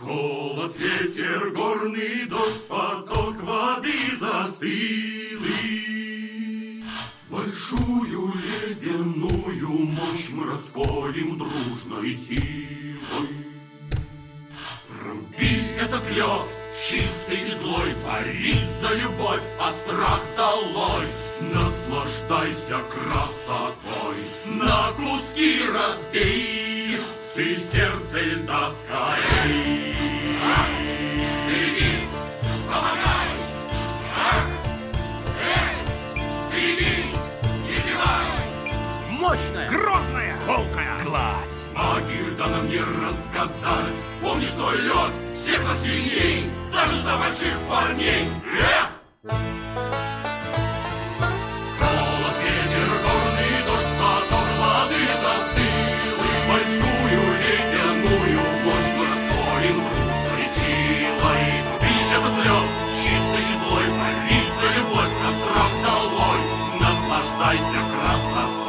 Холод, ветер, горный дождь, поток воды застылый. Большую ледяную мощь мы расколем дружной силой. Руби этот лед, чистый и злой, борись за любовь, а страх долой. Наслаждайся красотой, на куски разбей их, ты в сердце льда скорей. Берегись, помогай, берегись, не зевай. Мощная, грозная, колкая гладь. Магию да нам не разгадать. Помни, что лед всех нас сильней, даже за больших парней. Эх! Холод, ветер, горный дождь, поток воды застылый. Большую ледяную мощь мы расколем дружной силой. Бить этот лед, чистый и злой, борись за любовь, а страх долой. Наслаждайся красотой.